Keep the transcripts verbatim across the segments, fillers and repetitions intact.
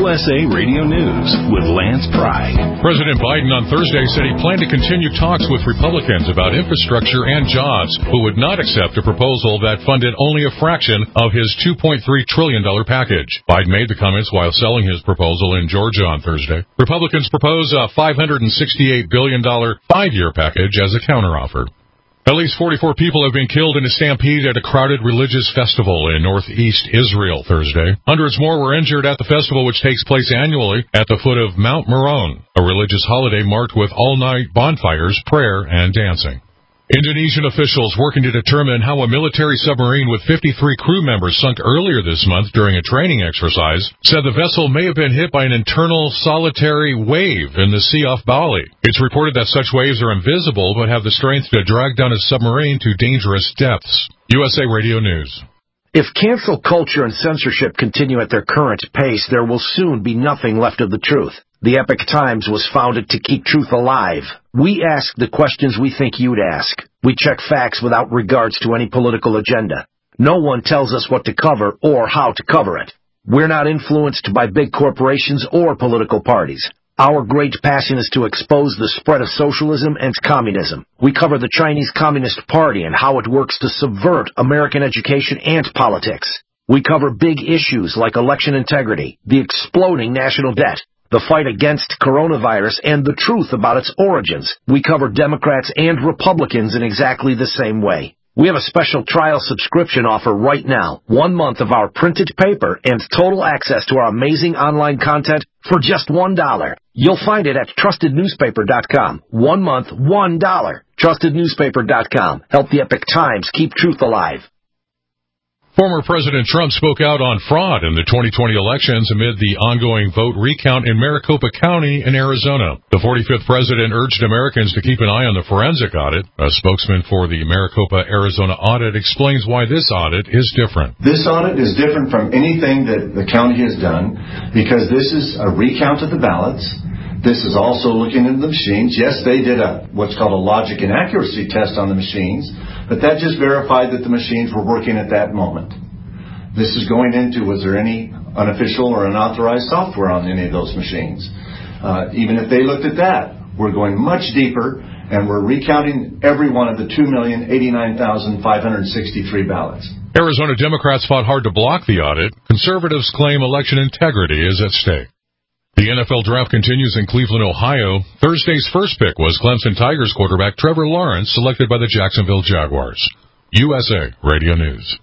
U S A Radio News with Lance Pry. President Biden on Thursday said he planned to continue talks with Republicans about infrastructure and jobs, but would not accept a proposal that funded only a fraction of his two point three trillion dollars package. Biden made the comments while selling his proposal in Georgia on Thursday. Republicans propose a five hundred sixty-eight billion dollars five-year package as a counteroffer. At least forty-four people have been killed in a stampede at a crowded religious festival in northeast Israel Thursday. Hundreds more were injured at the festival, which takes place annually at the foot of Mount Meron, a religious holiday marked with all-night bonfires, prayer, and dancing. Indonesian officials working to determine how a military submarine with fifty-three crew members sunk earlier this month during a training exercise said the vessel may have been hit by an internal solitary wave in the sea off Bali. It's reported that such waves are invisible but have the strength to drag down a submarine to dangerous depths. U S A Radio News. If cancel culture and censorship continue at their current pace, there will soon be nothing left of the truth. The Epoch Times was founded to keep truth alive. We ask the questions we think you'd ask. We check facts without regards to any political agenda. No one tells us what to cover or how to cover it. We're not influenced by big corporations or political parties. Our great passion is to expose the spread of socialism and communism. We cover the Chinese Communist Party and how it works to subvert American education and politics. We cover big issues like election integrity, the exploding national debt, the fight against coronavirus, and the truth about its origins. We cover Democrats and Republicans in exactly the same way. We have a special trial subscription offer right now. One month of our printed paper and total access to our amazing online content for just one dollar. You'll find it at trusted newspaper dot com. One month, one dollar. trusted newspaper dot com. Help the Epoch Times keep truth alive. Former President Trump spoke out on fraud in the twenty twenty elections amid the ongoing vote recount in Maricopa County in Arizona. The forty-fifth president urged Americans to keep an eye on the forensic audit. A spokesman for the Maricopa, Arizona audit explains why this audit is different. This audit is different from anything that the county has done because this is a recount of the ballots. This is also looking into the machines. Yes, they did a what's called a logic and accuracy test on the machines, but that just verified that the machines were working at that moment. This is going into, was there any unofficial or unauthorized software on any of those machines? Uh, even if they looked at that, we're going much deeper, and we're recounting every one of the two million eighty-nine thousand five hundred sixty-three ballots. Arizona Democrats fought hard to block the audit. Conservatives claim election integrity is at stake. The N F L draft continues in Cleveland, Ohio. Thursday's first pick was Clemson Tigers quarterback Trevor Lawrence, selected by the Jacksonville Jaguars. U S A Radio News.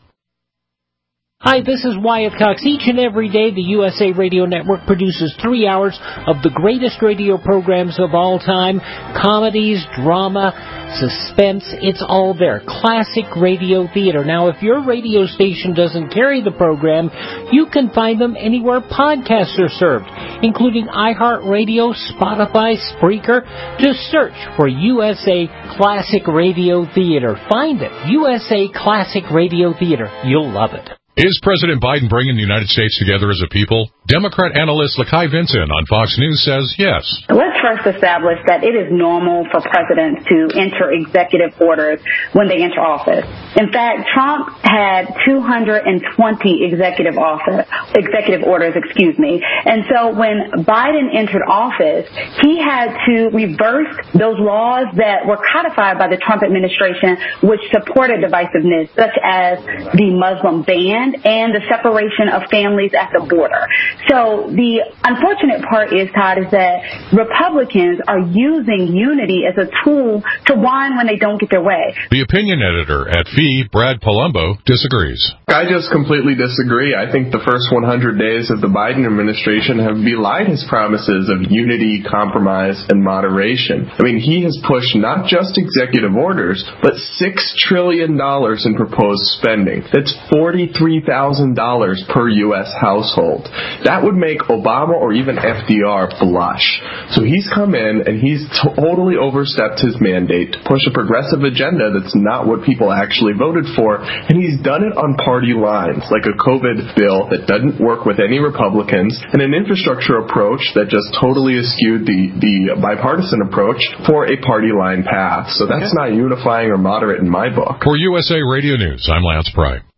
Hi, this is Wyatt Cox. Each and every day, the U S A Radio Network produces three hours of the greatest radio programs of all time. Comedies, drama, suspense, it's all there. Classic radio theater. Now, if your radio station doesn't carry the program, you can find them anywhere podcasts are served, including iHeartRadio, Spotify, Spreaker. Just search for U S A Classic Radio Theater. Find it. U S A Classic Radio Theater. You'll love it. Is President Biden bringing the United States together as a people? Democrat analyst Lakai Vincent on Fox News says yes. Let's first establish that it is normal for presidents to enter executive orders when they enter office. In fact, Trump had two hundred twenty executive office, executive orders, excuse me. And so when Biden entered office, he had to reverse those laws that were codified by the Trump administration, which supported divisiveness, such as the Muslim ban and the separation of families at the border. So the unfortunate part is, Todd, is that Republicans are using unity as a tool to whine when they don't get their way. The opinion editor at F E, Brad Palumbo, disagrees. I just completely disagree. I think the first one hundred days of the Biden administration have belied his promises of unity, compromise, and moderation. I mean, he has pushed not just executive orders, but six trillion dollars in proposed spending. That's forty-three thousand dollars per U S household. That would make Obama or even F D R blush. So he's come in and he's totally overstepped his mandate to push a progressive agenda that's not what people actually voted for, and he's done it on party lines, like a COVID bill that doesn't work with any Republicans, and an infrastructure approach that just totally eschewed the, the bipartisan approach for a party line path. So that's not unifying or moderate in my book. For U S A Radio News, I'm Lance Pry.